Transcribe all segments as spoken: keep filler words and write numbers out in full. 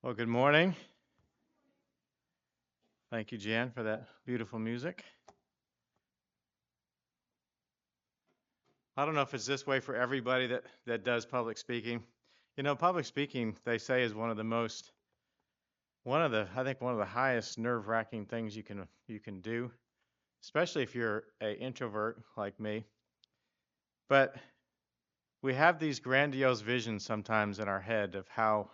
Well, good morning. Thank you, Jan, for that beautiful music. I don't know if it's this way for everybody that, that does public speaking. You know, public speaking, they say, is one of the most, one of the, I think, one of the highest nerve-wracking things you can you can do, especially if you're an introvert like me. But we have these grandiose visions sometimes in our head of how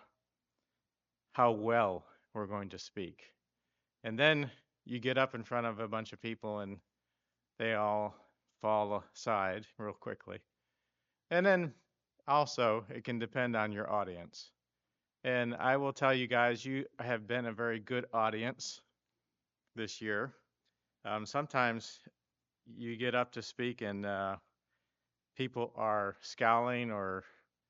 how well we're going to speak, and then you get up in front of a bunch of people and they all fall aside real quickly. And then also, it can depend on your audience. And I will tell you guys, you have been a very good audience this year. Um, sometimes you get up to speak and uh, people are scowling or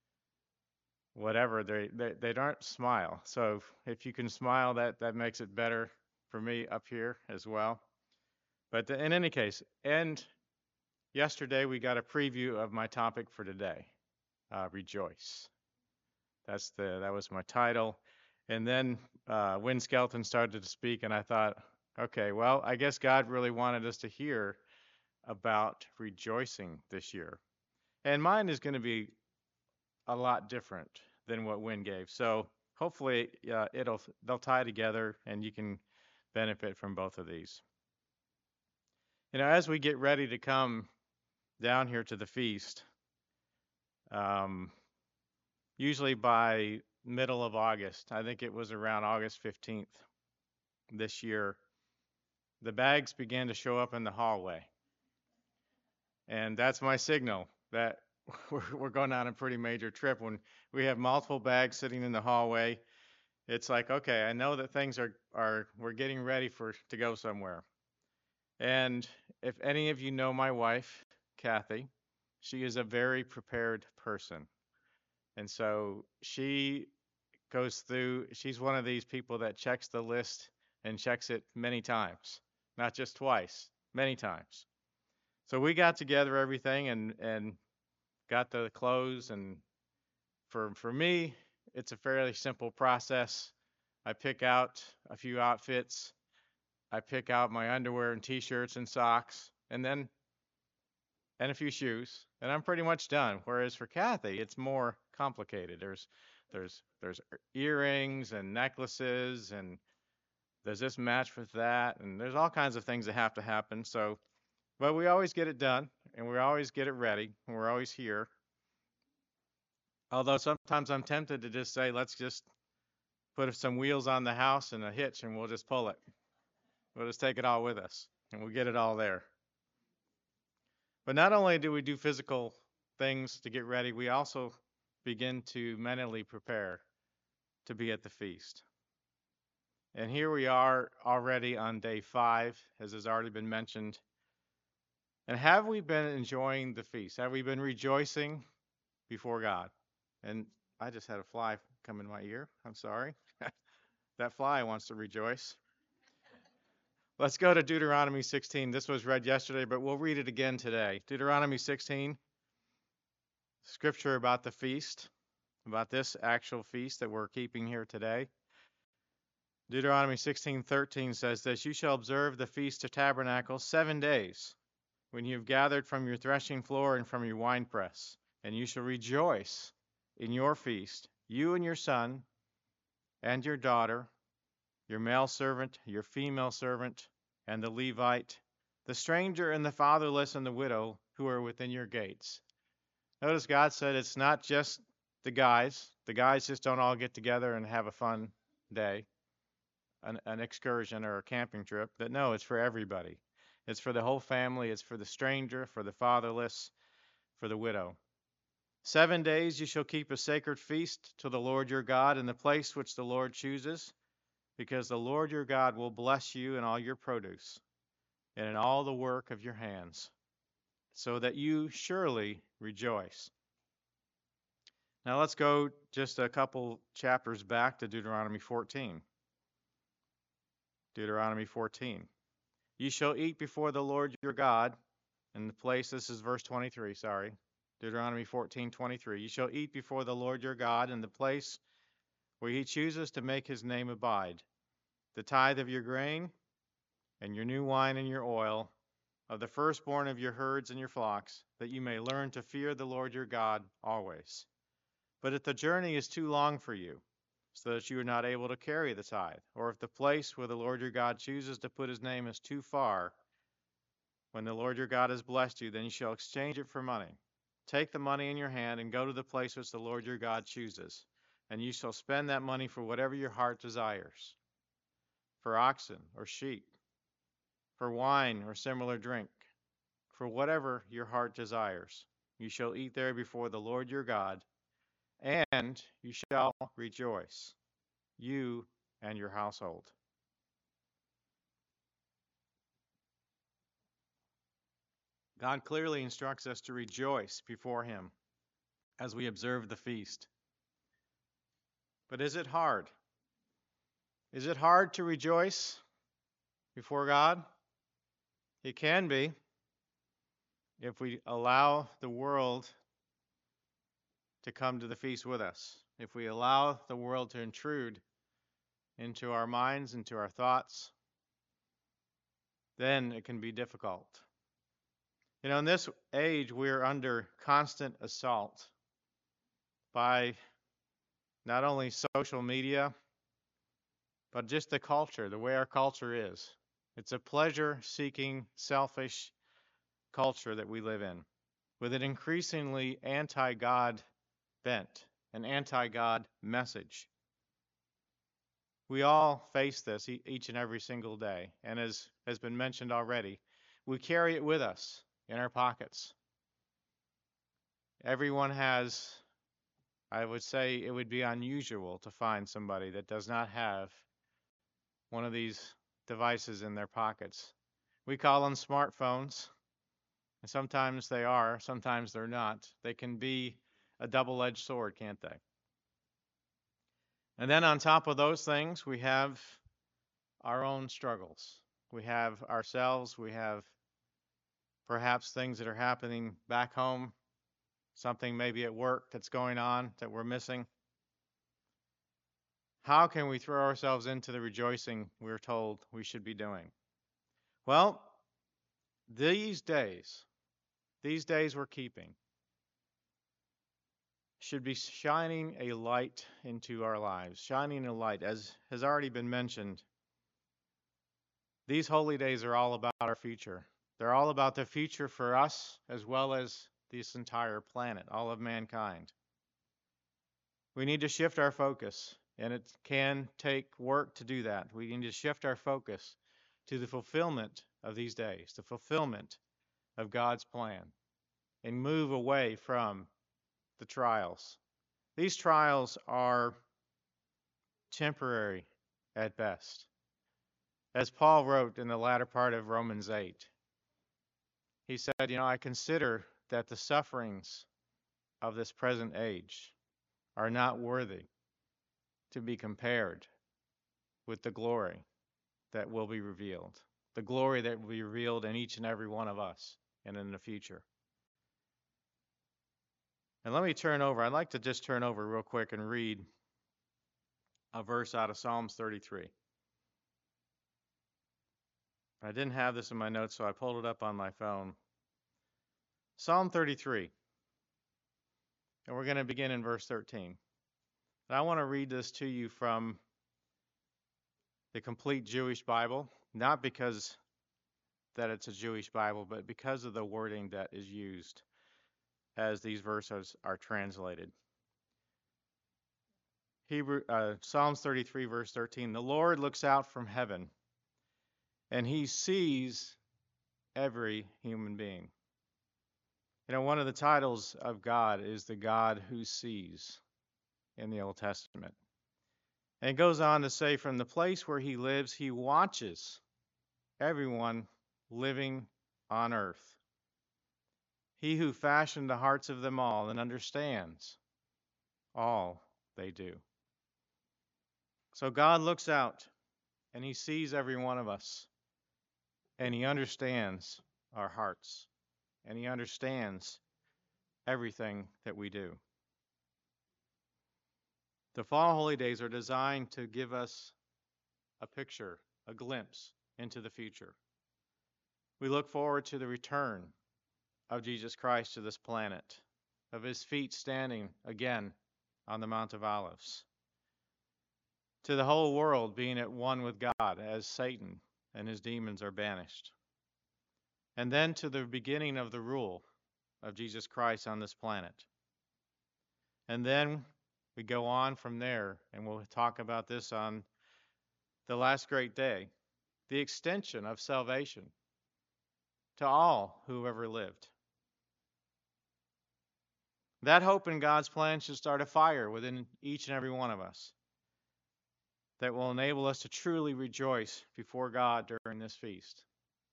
whatever. They, they they don't smile. So if, if you can smile, that that makes it better for me up here as well. But the, in any case, and yesterday we got a preview of my topic for today. Uh, rejoice. That's the that was my title. And then uh, Win Skelton started to speak, and I thought, okay, well, I guess God really wanted us to hear about rejoicing this year. And mine is going to be a lot different than what Win gave. So hopefully, uh, it'll they'll tie together, and you can benefit from both of these. You know, as we get ready to come down here to the feast, um, usually by middle of August, I think it was around August fifteenth this year, the bags began to show up in the hallway. And that's my signal that we're, we're going on a pretty major trip. When we have multiple bags sitting in the hallway, it's like, okay, I know that things are, are we're getting ready for to go somewhere. And if any of you know my wife, Kathy, she is a very prepared person. And so she goes through, she's one of these people that checks the list and checks it many times, not just twice, many times. So we got together everything and and got the clothes, and for for me, it's a fairly simple process. I pick out a few outfits, I pick out my underwear and t-shirts and socks, and then and a few shoes, and I'm pretty much done. Whereas for Kathy, it's more complicated. There's there's there's earrings and necklaces, and does this match with that? And there's all kinds of things that have to happen. So, but we always get it done, and we always get it ready, and we're always here. Although sometimes I'm tempted to just say, let's just put some wheels on the house and a hitch, and we'll just pull it. We'll just take it all with us, and we'll get it all there. But not only do we do physical things to get ready, we also begin to mentally prepare to be at the feast. And here we are already on day five, as has already been mentioned. And have we been enjoying the feast? Have we been rejoicing before God? And I just had a fly come in my ear. I'm sorry. That fly wants to rejoice. Let's go to Deuteronomy sixteen. This was read yesterday, but we'll read it again today. Deuteronomy sixteen, scripture about the feast, about this actual feast that we're keeping here today. Deuteronomy sixteen thirteen says this, you shall observe the feast of tabernacles seven days, when you have gathered from your threshing floor and from your winepress, and you shall rejoice in your feast, you and your son and your daughter, your male servant, your female servant, and the Levite, the stranger and the fatherless and the widow who are within your gates. Notice God said it's not just the guys. The guys just don't all get together and have a fun day, an, an excursion or a camping trip. That no, it's for everybody. It's for the whole family. It's for the stranger, for the fatherless, for the widow. Seven days you shall keep a sacred feast to the Lord your God in the place which the Lord chooses, because the Lord your God will bless you in all your produce and in all the work of your hands, so that you surely rejoice. Now let's go just a couple chapters back to Deuteronomy fourteen. Deuteronomy fourteen. You shall eat before the Lord your God in the place, this is verse twenty-three, sorry. Deuteronomy fourteen twenty-three. You shall eat before the Lord your God in the place where he chooses to make his name abide, the tithe of your grain, and your new wine and your oil, of the firstborn of your herds and your flocks, that you may learn to fear the Lord your God always. But if the journey is too long for you, so that you are not able to carry the tithe, or if the place where the Lord your God chooses to put his name is too far, when the Lord your God has blessed you, then you shall exchange it for money. Take the money in your hand and go to the place which the Lord your God chooses, and you shall spend that money for whatever your heart desires, for oxen or sheep, for wine or similar drink, for whatever your heart desires. You shall eat there before the Lord your God, and you shall rejoice, you and your household. God clearly instructs us to rejoice before him as we observe the feast. But is it hard? Is it hard to rejoice before God? It can be if we allow the world to come to the feast with us, if we allow the world to intrude into our minds, into our thoughts, then it can be difficult. You know, in this age, we're under constant assault by not only social media, but just the culture, the way our culture is. It's a pleasure-seeking, selfish culture that we live in, with an increasingly anti-God bent, an anti-God message. We all face this e- each and every single day, and as has been mentioned already, we carry it with us in our pockets. Everyone has, I would say it would be unusual to find somebody that does not have one of these devices in their pockets. We call them smartphones, and sometimes they are, sometimes they're not. They can be a double-edged sword, can't they? And then on top of those things, we have our own struggles. We have ourselves, we have perhaps things that are happening back home, something maybe at work that's going on that we're missing. How can we throw ourselves into the rejoicing we're told we should be doing? Well, these days, these days we're keeping, should be shining a light into our lives, shining a light. As has already been mentioned, these holy days are all about our future. They're all about the future for us as well as this entire planet, all of mankind. We need to shift our focus, and it can take work to do that. We need to shift our focus to the fulfillment of these days, the fulfillment of God's plan, and move away from the trials. These trials are temporary at best. As Paul wrote in the latter part of Romans eight, he said, you know, I consider that the sufferings of this present age are not worthy to be compared with the glory that will be revealed, the glory that will be revealed in each and every one of us and in the future. And let me turn over, I'd like to just turn over real quick and read a verse out of Psalms thirty-three. I didn't have this in my notes, so I pulled it up on my phone. Psalm thirty-three, and we're going to begin in verse thirteen. And I want to read this to you from the complete Jewish Bible, not because that it's a Jewish Bible, but because of the wording that is used as these verses are translated. Hebrew, uh, Psalms thirty-three, verse thirteen, the Lord looks out from heaven, and he sees every human being. You know, one of the titles of God is the God who sees in the Old Testament. And it goes on to say, from the place where he lives, he watches everyone living on earth. He who fashioned the hearts of them all and understands all they do. So God looks out and he sees every one of us, and he understands our hearts, and he understands everything that we do. The fall holy days are designed to give us a picture, a glimpse into the future. We look forward to the return of Jesus Christ to this planet, of his feet standing again on the Mount of Olives, to the whole world being at one with God as Satan and his demons are banished, and then to the beginning of the rule of Jesus Christ on this planet. And then we go on from there, and we'll talk about this on the last great day, the extension of salvation to all who ever lived. That hope in God's plan should start a fire within each and every one of us that will enable us to truly rejoice before God during this feast.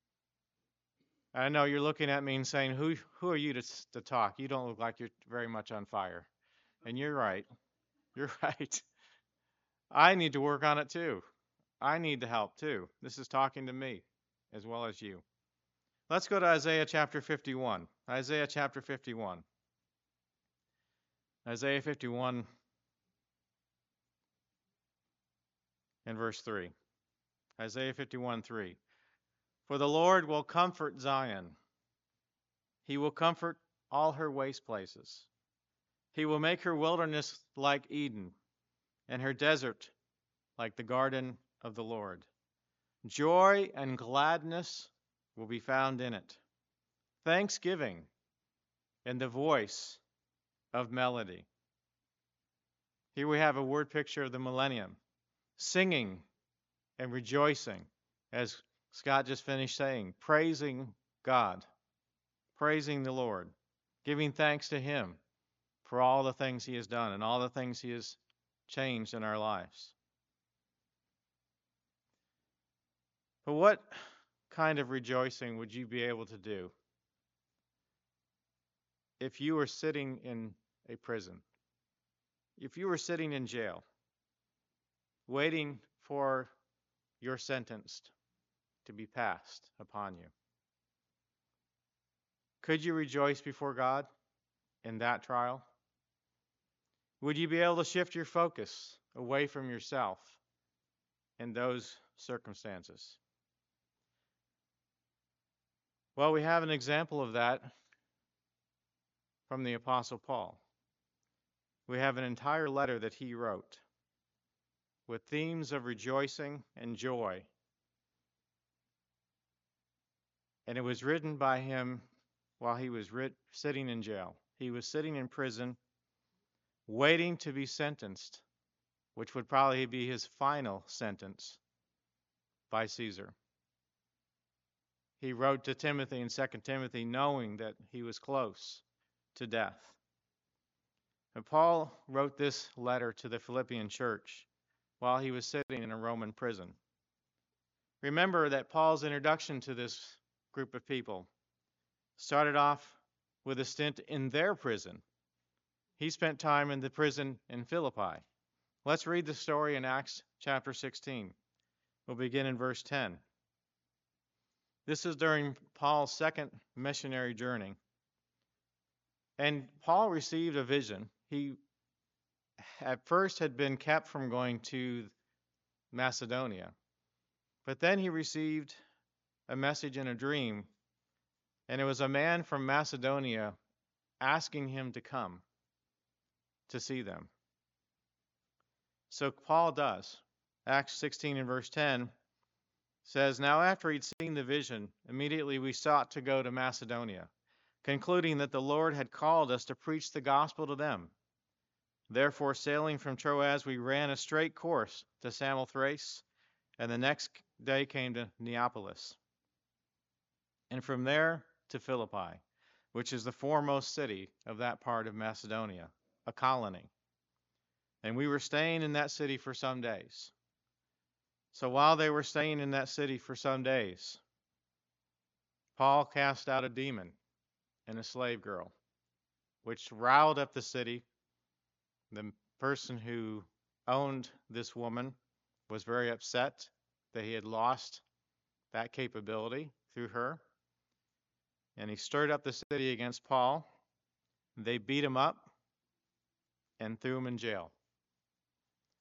I know you're looking at me and saying, who, who are you to, to talk? You don't look like you're very much on fire. And you're right. You're right. I need to work on it too. I need the help too. This is talking to me as well as you. Let's go to Isaiah chapter fifty-one. Isaiah chapter fifty-one. Isaiah fifty-one and verse three. Isaiah fifty-one, three. For the Lord will comfort Zion. He will comfort all her waste places. He will make her wilderness like Eden, and her desert like the garden of the Lord. Joy and gladness will be found in it. Thanksgiving and the voice of melody. Here we have a word picture of the millennium. Singing and rejoicing, as Scott just finished saying, praising God, praising the Lord, giving thanks to him for all the things he has done and all the things he has changed in our lives. But what kind of rejoicing would you be able to do if you were sitting in a prison, if you were sitting in jail, waiting for your sentence to be passed upon you? Could you rejoice before God in that trial? Would you be able to shift your focus away from yourself in those circumstances? Well, we have an example of that from the Apostle Paul. We have an entire letter that he wrote with themes of rejoicing and joy. And it was written by him while he was writ- sitting in jail. He was sitting in prison, waiting to be sentenced, which would probably be his final sentence by Caesar. He wrote to Timothy in Second Timothy knowing that he was close to death. And Paul wrote this letter to the Philippian church while he was sitting in a Roman prison. Remember that Paul's introduction to this group of people started off with a stint in their prison. He spent time in the prison in Philippi. Let's read the story in Acts chapter sixteen. We'll begin in verse ten. This is during Paul's second missionary journey. And Paul received a vision. He at first had been kept from going to Macedonia. But then he received a message in a dream, and it was a man from Macedonia asking him to come to see them. So Paul does. Acts sixteen and verse ten says, Now after he'd seen the vision, immediately we sought to go to Macedonia, concluding that the Lord had called us to preach the gospel to them. Therefore, sailing from Troas, we ran a straight course to Samothrace, and the next day came to Neapolis, and from there to Philippi, which is the foremost city of that part of Macedonia, a colony. And we were staying in that city for some days. So while they were staying in that city for some days, Paul cast out a demon in a slave girl, which riled up the city. The person who owned this woman was very upset that he had lost that capability through her. And he stirred up the city against Paul. They beat him up and threw him in jail.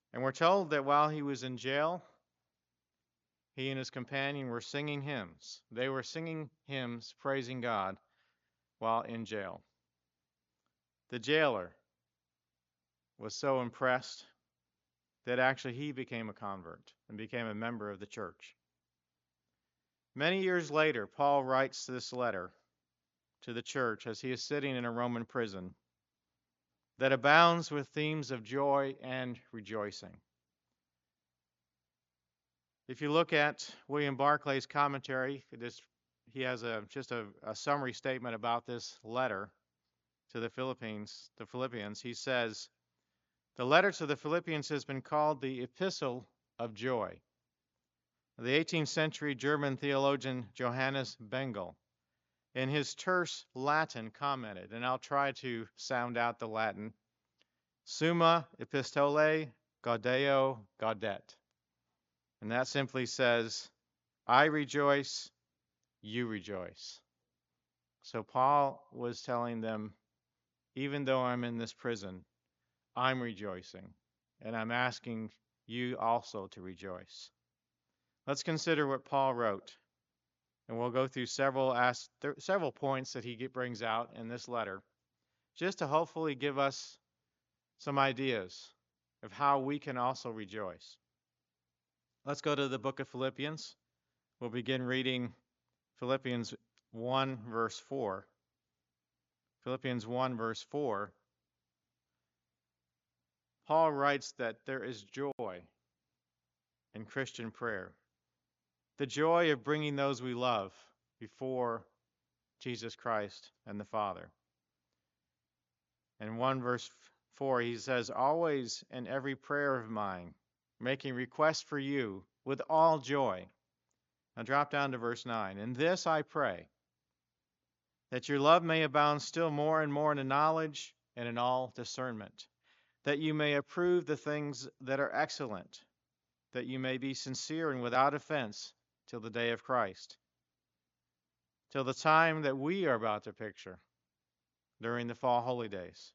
And we're told that while he was in jail, he and his companion were singing hymns. They were singing hymns praising God while in jail. The jailer was so impressed that actually he became a convert and became a member of the church. Many years later, Paul writes this letter to the church as he is sitting in a Roman prison that abounds with themes of joy and rejoicing. If you look at William Barclay's commentary, this, he has a, just a, a summary statement about this letter to the Philippines, the Philippians. He says, the letter to the Philippians has been called the Epistle of Joy. The eighteenth century German theologian Johannes Bengel, in his terse Latin, commented, and I'll try to sound out the Latin, Summa epistolae gaudeo gaudet. And that simply says, I rejoice, you rejoice. So Paul was telling them, even though I'm in this prison, I'm rejoicing, and I'm asking you also to rejoice. Let's consider what Paul wrote, and we'll go through several as- th- several points that he get, brings out in this letter, just to hopefully give us some ideas of how we can also rejoice. Let's go to the book of Philippians. We'll begin reading Philippians one, verse four. Philippians one, verse four. Paul writes that there is joy in Christian prayer. The joy of bringing those we love before Jesus Christ and the Father. In one verse four, he says, always in every prayer of mine, making request for you with all joy. Now drop down to verse nine. In this I pray, that your love may abound still more and more in knowledge and in all discernment, that you may approve the things that are excellent, that you may be sincere and without offense till the day of Christ, till the time that we are about to picture during the fall holy days.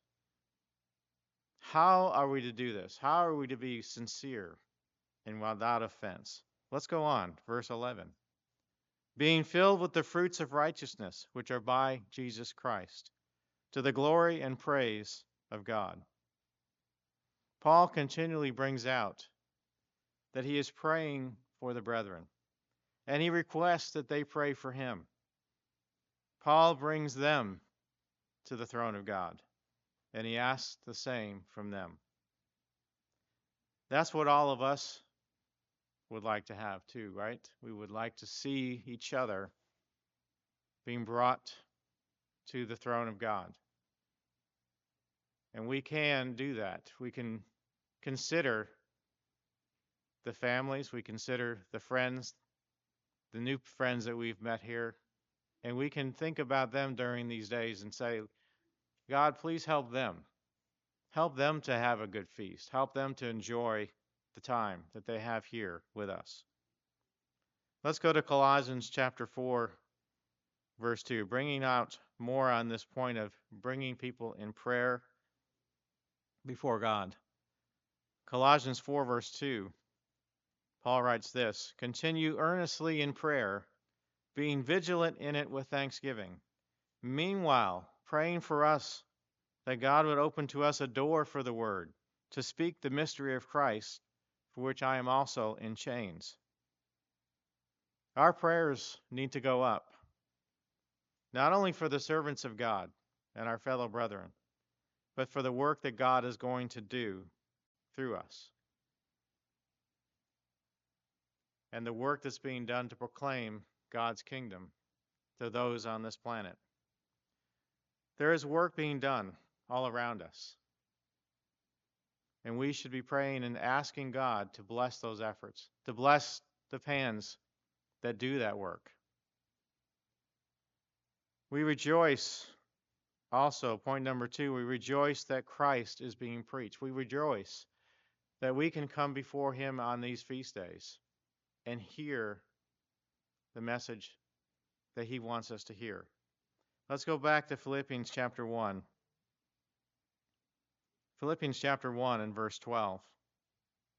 How are we to do this? How are we to be sincere and without offense? Let's go on, verse eleven. Being filled with the fruits of righteousness, which are by Jesus Christ, to the glory and praise of God. Paul continually brings out that he is praying for the brethren, and he requests that they pray for him. Paul brings them to the throne of God, and he asks the same from them. That's what all of us would like to have too, right? We would like to see each other being brought to the throne of God. And we can do that. We can consider the families, we consider the friends, the new friends that we've met here, and we can think about them during these days and say, God, please help them. Help them to have a good feast. Help them to enjoy the time that they have here with us. Let's go to Colossians chapter four, verse two, bringing out more on this point of bringing people in prayer before God. Colossians four, verse two, Paul writes this, continue earnestly in prayer, being vigilant in it with thanksgiving. Meanwhile, praying for us that God would open to us a door for the word, to speak the mystery of Christ, for which I am also in chains. Our prayers need to go up, not only for the servants of God and our fellow brethren, but for the work that God is going to do through us, and the work that's being done to proclaim God's kingdom to those on this planet. There is work being done all around us, and we should be praying and asking God to bless those efforts, to bless the hands that do that work. We rejoice also, point number two, we rejoice that Christ is being preached. We rejoice that we can come before him on these feast days and hear the message that he wants us to hear. Let's go back to Philippians chapter one. Philippians chapter one and verse twelve.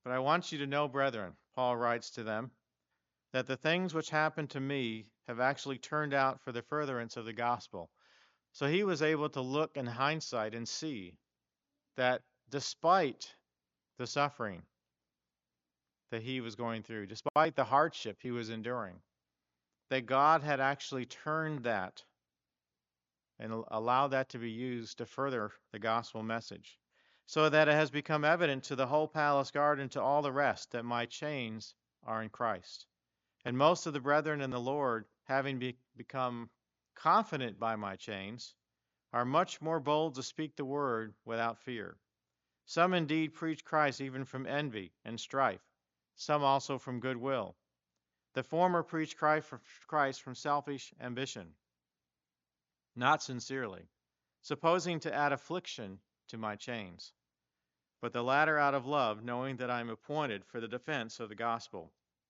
But I want you to know, brethren, Paul writes to them, that the things which happened to me have actually turned out for the furtherance of the gospel. So he was able to look in hindsight and see that despite the suffering that he was going through, despite the hardship he was enduring, that God had actually turned that and allowed that to be used to further the gospel message, so that it has become evident to the whole palace guard and to all the rest that my chains are in Christ. And most of the brethren in the Lord, having be- become confident by my chains, are much more bold to speak the word without fear. Some indeed preach Christ even from envy and strife, some also from goodwill. The former preach Christ from selfish ambition, not sincerely, supposing to add affliction to my chains, but the latter out of love, knowing that I am appointed for the defense of the gospel.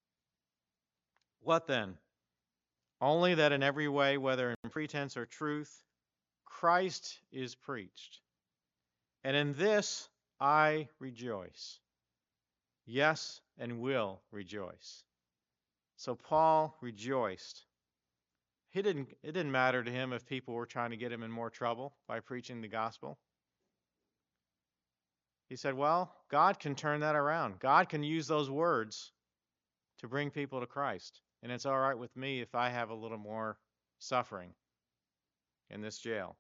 What then? Only that in every way, whether in pretense or truth, Christ is preached. And in this I rejoice. Yes, and will rejoice. So Paul rejoiced. He didn't, it didn't matter to him if people were trying to get him in more trouble by preaching the gospel. He said, well, God can turn that around. God can use those words to bring people to Christ. And it's all right with me if I have a little more suffering in this jail.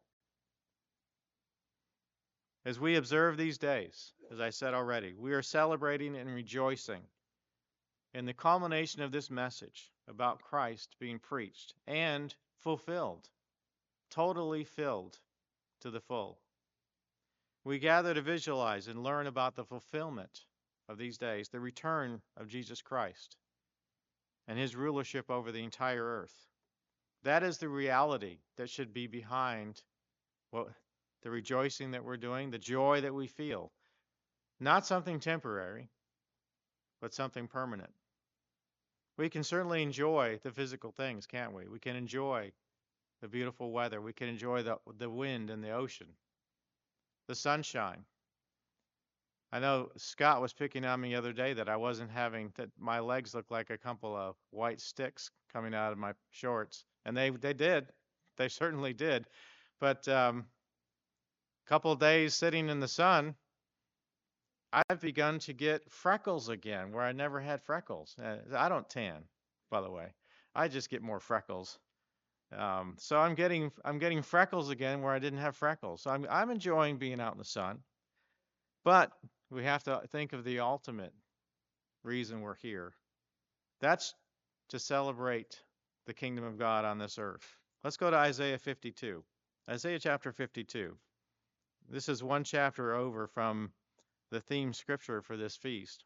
As we observe these days, as I said already, we are celebrating and rejoicing in the culmination of this message about Christ being preached and fulfilled, totally filled to the full. We gather to visualize and learn about the fulfillment of these days, the return of Jesus Christ and his rulership over the entire earth. That is the reality that should be behind what the rejoicing that we're doing, the joy that we feel. Not something temporary, but something permanent. We can certainly enjoy the physical things, can't we? We can enjoy the beautiful weather. We can enjoy the, the wind and the ocean, the sunshine. I know Scott was picking on me the other day that I wasn't having, that my legs looked like a couple of white sticks coming out of my shorts. And they, they did. They certainly did. But um, a couple of days sitting in the sun, I've begun to get freckles again where I never had freckles. Uh, I don't tan, by the way. I just get more freckles. Um, so I'm getting I'm getting freckles again where I didn't have freckles. So I'm I'm enjoying being out in the sun. But we have to think of the ultimate reason we're here. That's to celebrate the kingdom of God on this earth. Let's go to Isaiah fifty-two. Isaiah chapter fifty-two. This is one chapter over from the theme scripture for this feast.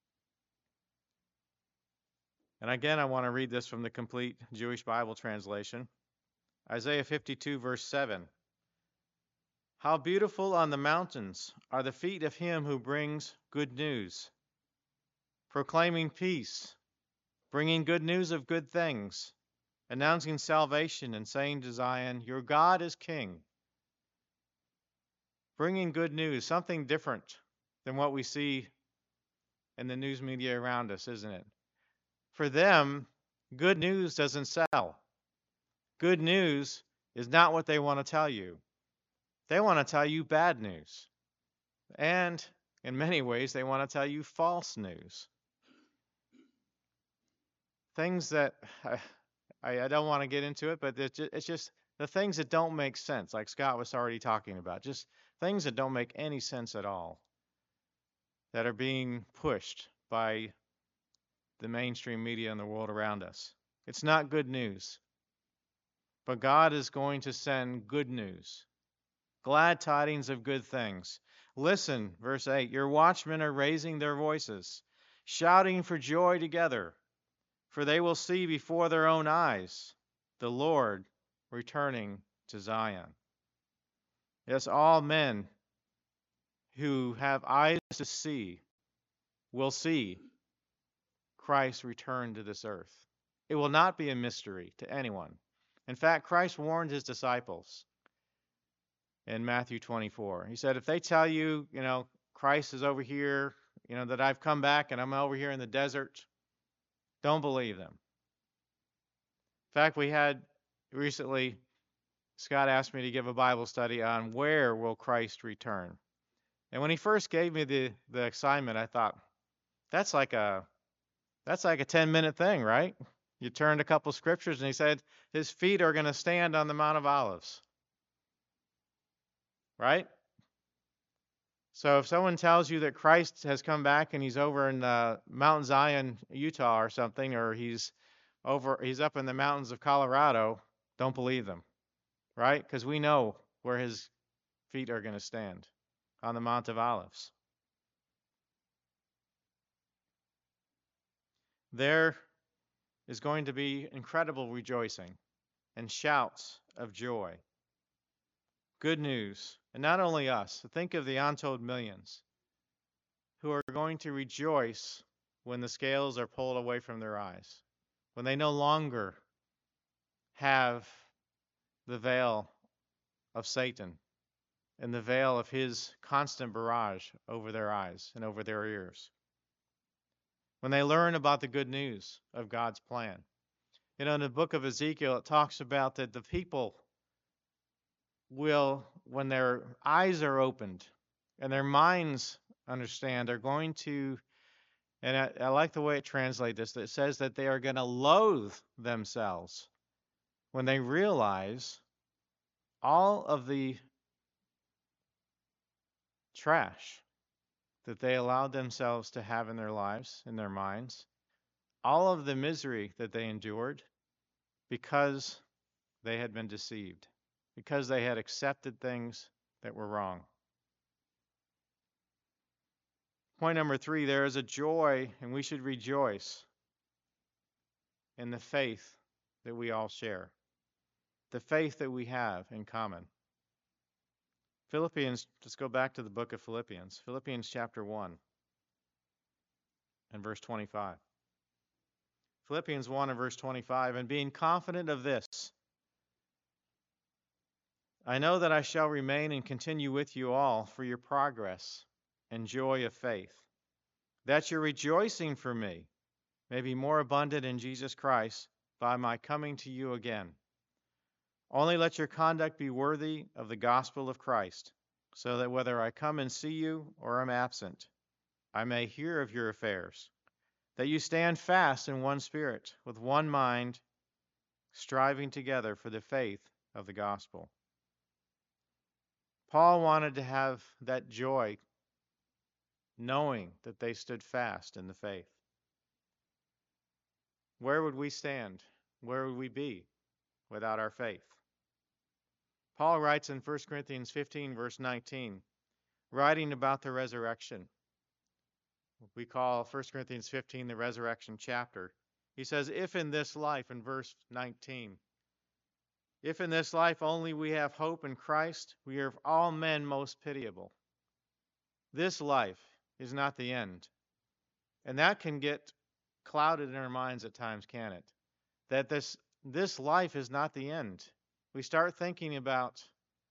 And again, I want to read this from the complete Jewish Bible translation. Isaiah fifty-two, verse seven. How beautiful on the mountains are the feet of him who brings good news, proclaiming peace, bringing good news of good things, announcing salvation and saying to Zion, your God is king. Bringing good news, something different than what we see in the news media around us, isn't it? For them, good news doesn't sell. Good news is not what they want to tell you. They want to tell you bad news. And in many ways, they want to tell you false news. Things that, I, I don't want to get into it, but it's just, it's just the things that don't make sense, like Scott was already talking about. Just things that don't make any sense at all that are being pushed by the mainstream media in the world around us. It's not good news. But God is going to send good news, glad tidings of good things. Listen, verse eight, your watchmen are raising their voices, shouting for joy together, for they will see before their own eyes the Lord returning to Zion. Yes, all men who have eyes to see will see Christ return to this earth. It will not be a mystery to anyone. In fact, Christ warned his disciples in Matthew twenty-four. He said, if they tell you, you know, Christ is over here you know, that I've come back and I'm over here in the desert, don't believe them. In fact, we had recently, Scott asked me to give a Bible study on where will Christ return. And when he first gave me the, the assignment, I thought, that's like a that's like a ten minute thing, right? You turned a couple scriptures and he said his feet are going to stand on the Mount of Olives. Right? So if someone tells you that Christ has come back and he's over in uh, Mount Zion, Utah or something, or he's over he's up in the mountains of Colorado, don't believe them. Right? Because we know where his feet are going to stand, on the Mount of Olives. There is going to be incredible rejoicing and shouts of joy. Good news. And not only us, think of the untold millions who are going to rejoice when the scales are pulled away from their eyes, when they no longer have the veil of Satan and the veil of his constant barrage over their eyes and over their ears. When they learn about the good news of God's plan. You know, in the book of Ezekiel, it talks about that the people will, when their eyes are opened and their minds understand, are going to, and I, I like the way it translates this, that it says that they are going to loathe themselves when they realize all of the trash that they allowed themselves to have in their lives, in their minds, all of the misery that they endured because they had been deceived, because they had accepted things that were wrong. Point number three, there is a joy, and we should rejoice in the faith that we all share, the faith that we have in common. Philippians, let's go back to the book of Philippians, Philippians chapter one and verse twenty-five. Philippians one and verse twenty-five, and being confident of this, I know that I shall remain and continue with you all for your progress and joy of faith, that your rejoicing for me may be more abundant in Jesus Christ by my coming to you again. Only let your conduct be worthy of the gospel of Christ, so that whether I come and see you or am absent, I may hear of your affairs, that you stand fast in one spirit, with one mind, striving together for the faith of the gospel. Paul wanted to have that joy, knowing that they stood fast in the faith. Where would we stand? Where would we be without our faith? Paul writes in First Corinthians fifteen, verse nineteen, writing about the resurrection. We call First Corinthians fifteen the resurrection chapter. He says, if in this life, in verse nineteen, if in this life only we have hope in Christ, we are of all men most pitiable. This life is not the end. And that can get clouded in our minds at times, can it? That this this life is not the end. We start thinking about,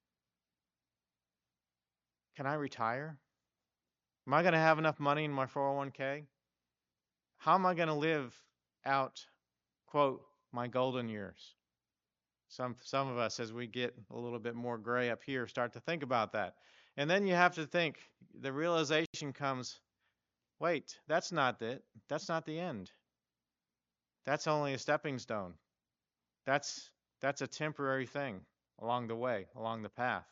can I retire? Am I going to have enough money in my four oh one k? How am I going to live out, quote, my golden years? Some some of us, as we get a little bit more gray up here, start to think about that. And then you have to think, the realization comes, wait, that's not it. That's not the end. That's only a stepping stone. That's that's a temporary thing along the way, along the path.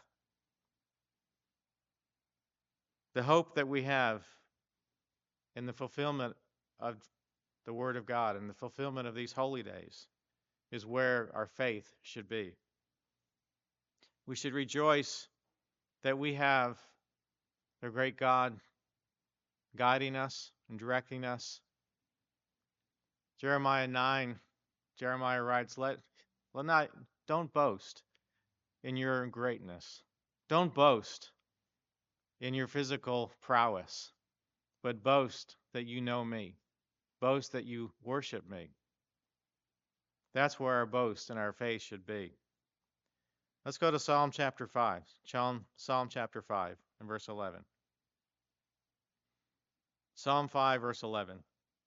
The hope that we have in the fulfillment of the Word of God and the fulfillment of these holy days is where our faith should be. We should rejoice that we have the great God guiding us and directing us. Jeremiah nine, Jeremiah writes, let, let not, don't boast in your greatness. Don't boast in your physical prowess, but boast that you know me. Boast that you worship me. That's where our boast and our faith should be. Let's go to Psalm chapter five. Psalm, Psalm chapter five and verse eleven. Psalm five, verse eleven.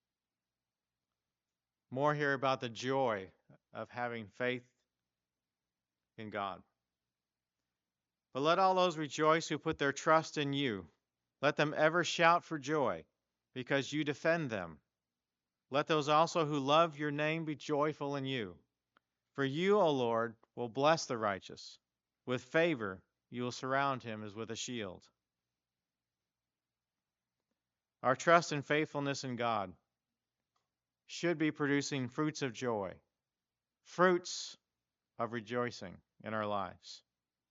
More here about the joy of having faith in God. But let all those rejoice who put their trust in you. Let them ever shout for joy, because you defend them. Let those also who love your name be joyful in you. For you, O Lord, will bless the righteous. With favor you will surround him as with a shield. Our trust and faithfulness in God should be producing fruits of joy, fruits of rejoicing in our lives.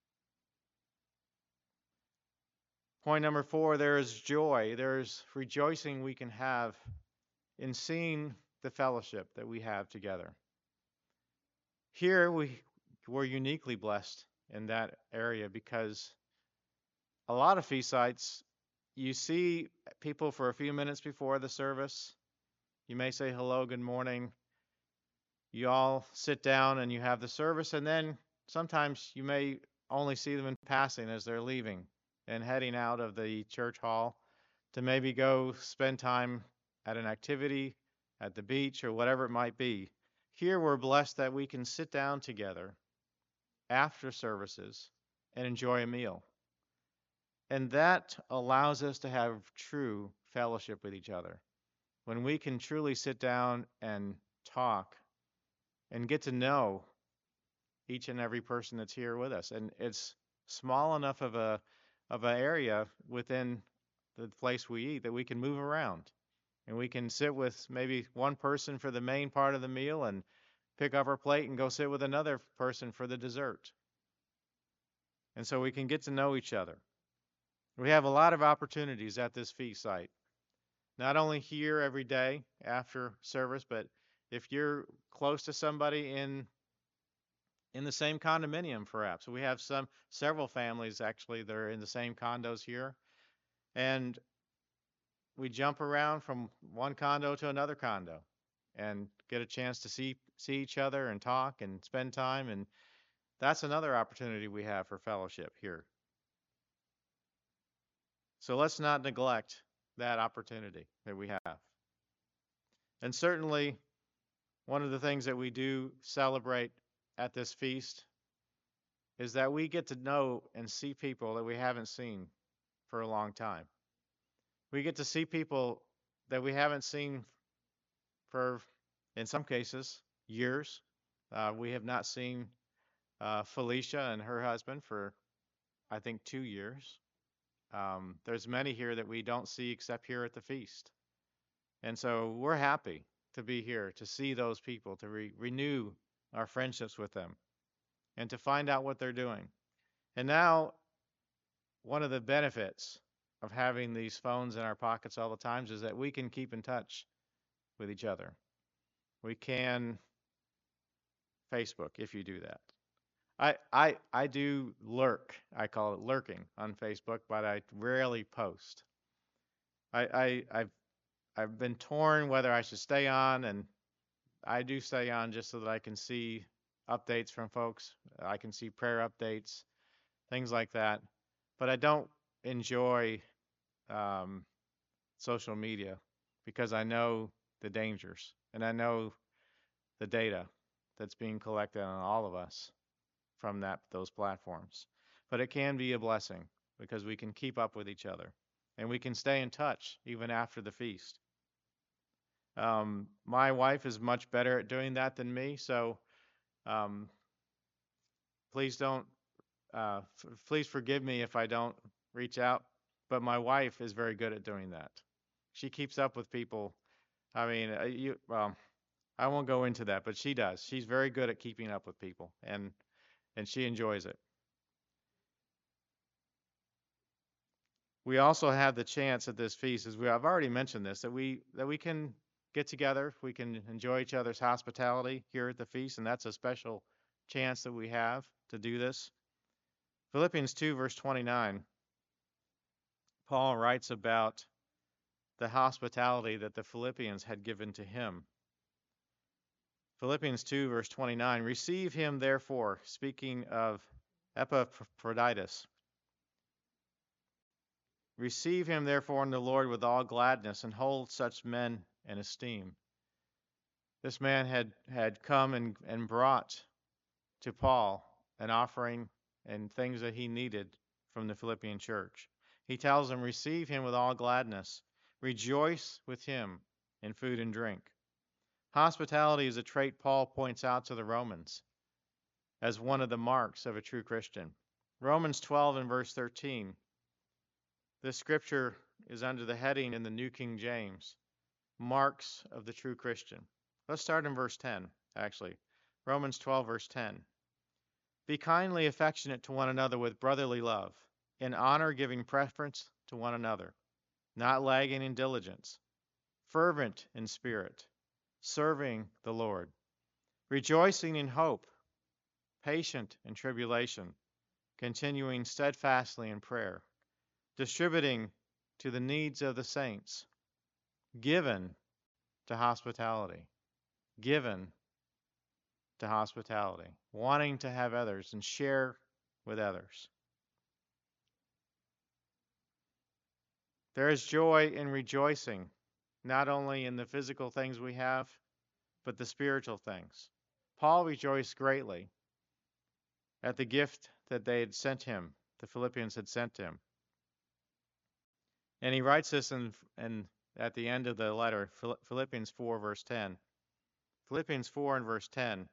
Point number four, there is joy, there's rejoicing we can have in seeing the fellowship that we have together. Here we were uniquely blessed in that area because a lot of feast sites, you see people for a few minutes before the service. You may say hello, good morning. You all sit down and you have the service, and then sometimes you may only see them in passing as they're leaving and heading out of the church hall to maybe go spend time at an activity, at the beach, or whatever it might be. Here we're blessed that we can sit down together after services and enjoy a meal. And that allows us to have true fellowship with each other. When we can truly sit down and talk and get to know each and every person that's here with us. And it's small enough of a of an area within the place we eat that we can move around. And we can sit with maybe one person for the main part of the meal and pick up our plate and go sit with another person for the dessert. And so we can get to know each other. We have a lot of opportunities at this feast site. Not only here every day after service, but if you're close to somebody in in the same condominium, perhaps. We have some several families actually that are in the same condos here, and we jump around from one condo to another condo and get a chance to see see each other and talk and spend time, and that's another opportunity we have for fellowship here. So let's not neglect that opportunity that we have. And certainly one of the things that we do celebrate at this feast is that we get to know and see people that we haven't seen for a long time. We get to see people that we haven't seen for, in some cases, years. Uh, we have not seen uh, Felicia and her husband for, I think, two years. Um, there's many here that we don't see except here at the feast. And so we're happy to be here, to see those people, to re- renew our friendships with them, and to find out what they're doing. And now, one of the benefits of having these phones in our pockets all the times is that we can keep in touch with each other. We can Facebook if you do that. I, I, I do lurk. I call it lurking on Facebook, but I rarely post. I, I, I've, I've been torn whether I should stay on, and I do stay on just so that I can see updates from folks. I can see prayer updates, things like that. But I don't enjoy um, social media because I know the dangers and I know the data that's being collected on all of us from that those platforms. But it can be a blessing because we can keep up with each other and we can stay in touch even after the feast. Um, my wife is much better at doing that than me, so um, please don't, uh, f- please forgive me if I don't reach out. But my wife is very good at doing that. She keeps up with people. I mean, uh, you, well, I won't go into that, but she does. She's very good at keeping up with people, and and she enjoys it. We also have the chance at this feast, as we I've already mentioned this, that we that we can get together, we can enjoy each other's hospitality here at the feast, and that's a special chance that we have to do this. Philippians two, verse twenty-nine, Paul writes about the hospitality that the Philippians had given to him. Philippians two, verse twenty-nine, receive him therefore, speaking of Epaphroditus, Receive him, therefore, in the Lord with all gladness, and hold such men in esteem. This man had, had come and, and brought to Paul an offering and things that he needed from the Philippian church. He tells them, receive him with all gladness. Rejoice with him in food and drink. Hospitality is a trait Paul points out to the Romans as one of the marks of a true Christian. Romans twelve and verse thirteen. This scripture is under the heading in the New King James, marks of the true Christian. Let's start in verse ten, actually. Romans twelve, verse ten. Be kindly affectionate to one another with brotherly love, in honor giving preference to one another, not lagging in diligence, fervent in spirit, serving the Lord, rejoicing in hope, patient in tribulation, continuing steadfastly in prayer, distributing to the needs of the saints, given to hospitality, given to hospitality, wanting to have others and share with others. There is joy in rejoicing, not only in the physical things we have, but the spiritual things. Paul rejoiced greatly at the gift that they had sent him, the Philippians had sent him. And he writes this in, in at the end of the letter, Philippians four, verse ten. Philippians four and verse ten.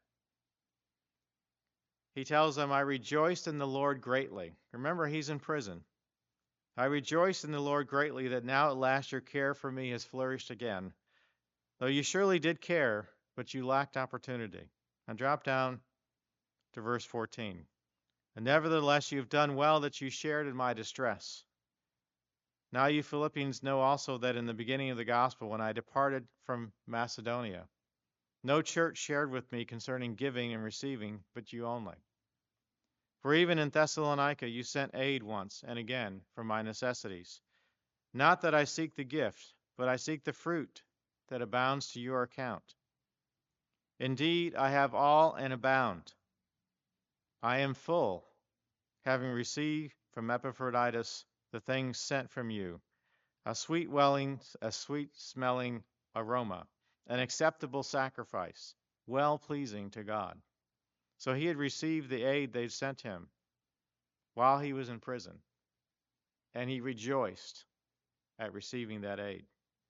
He tells them, I rejoiced in the Lord greatly. Remember, he's in prison. I rejoiced in the Lord greatly that now at last your care for me has flourished again. Though you surely did care, but you lacked opportunity. And drop down to verse fourteen. And nevertheless you have done well that you shared in my distress. Now you Philippians know also that in the beginning of the gospel, when I departed from Macedonia, no church shared with me concerning giving and receiving, but you only. For even in Thessalonica you sent aid once and again for my necessities. Not that I seek the gift, but I seek the fruit that abounds to your account. Indeed, I have all and abound. I am full, having received from Epaphroditus the things sent from you, a sweet welling, a sweet smelling aroma, an acceptable sacrifice, well pleasing to God. So he had received the aid they sent him while he was in prison, and he rejoiced at receiving that aid.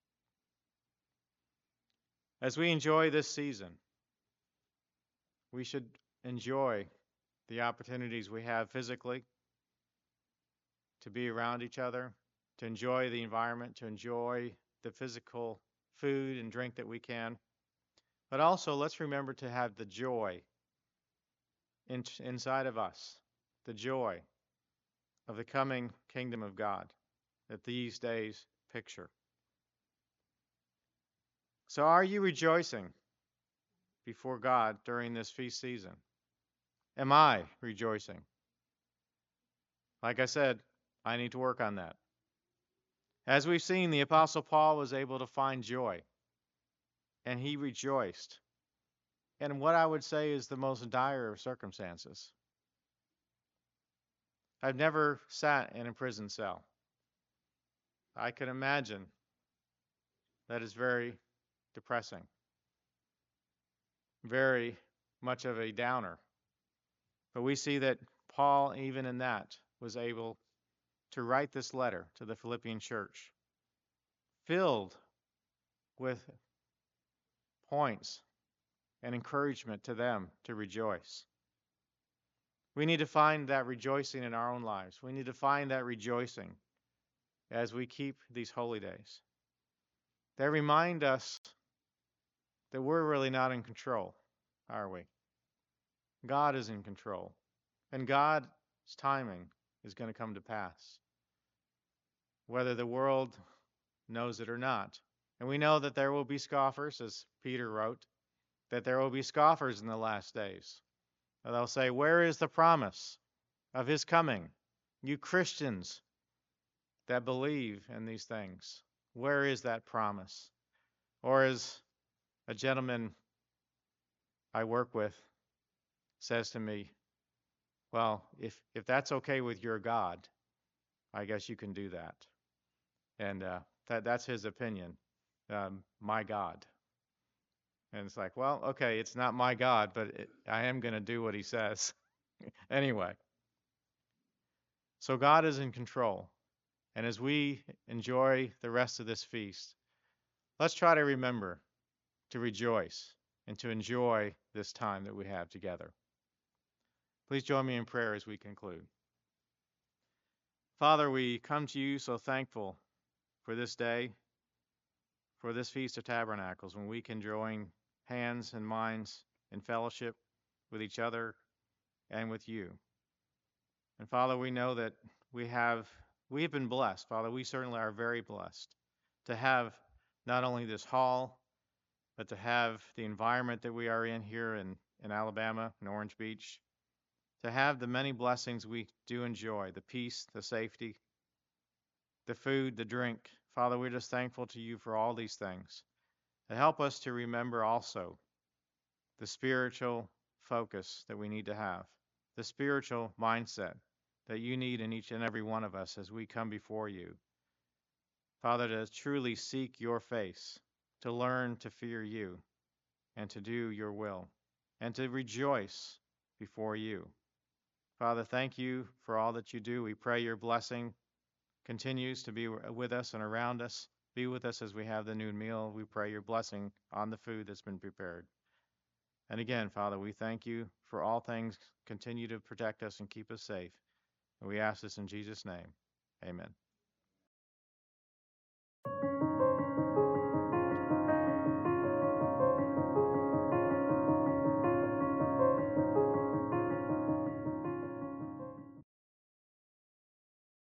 As we enjoy this season, we should enjoy the opportunities we have physically to be around each other, to enjoy the environment, to enjoy the physical food and drink that we can. But also, let's remember to have the joy in, inside of us, the joy of the coming kingdom of God that these days picture. So are you rejoicing before God during this feast season? Am I rejoicing? Like I said, I need to work on that. As we've seen, the Apostle Paul was able to find joy, and he rejoiced in what I would say is the most dire of circumstances. I've never sat in a prison cell. I can imagine that is very depressing, very much of a downer. But we see that Paul, even in that, was able to write this letter to the Philippian church, filled with points and encouragement to them to rejoice. We need to find that rejoicing in our own lives. We need to find that rejoicing as we keep these holy days. They remind us that we're really not in control, are we? God is in control, and God's timing is going to come to pass, whether the world knows it or not. And we know that there will be scoffers, as Peter wrote, that there will be scoffers in the last days. And they'll say, where is the promise of his coming? You Christians that believe in these things, where is that promise? Or as a gentleman I work with says to me, well, if, if that's okay with your God, I guess you can do that. And uh, that that's his opinion, um, my God. And it's like, well, okay, it's not my God, but it, I am going to do what he says. Anyway, so God is in control. And as we enjoy the rest of this feast, let's try to remember to rejoice and to enjoy this time that we have together. Please join me in prayer as we conclude. Father, we come to you so thankful for this day, for this Feast of Tabernacles, when we can join hands and minds in fellowship with each other and with you. And Father, we know that we have we have been blessed. Father, we certainly are very blessed to have not only this hall, but to have the environment that we are in here in, in Alabama, in Orange Beach, to have the many blessings we do enjoy, the peace, the safety, the food, the drink. Father, we're just thankful to you for all these things. And help us to remember also the spiritual focus that we need to have, the spiritual mindset that you need in each and every one of us as we come before you. Father, to truly seek your face, to learn to fear you, and to do your will, and to rejoice before you. Father, thank you for all that you do. We pray your blessing continues to be with us and around us. Be with us as we have the noon meal. We pray your blessing on the food that's been prepared. And again, Father, we thank you for all things. Continue to protect us and keep us safe. And we ask this in Jesus' name. Amen.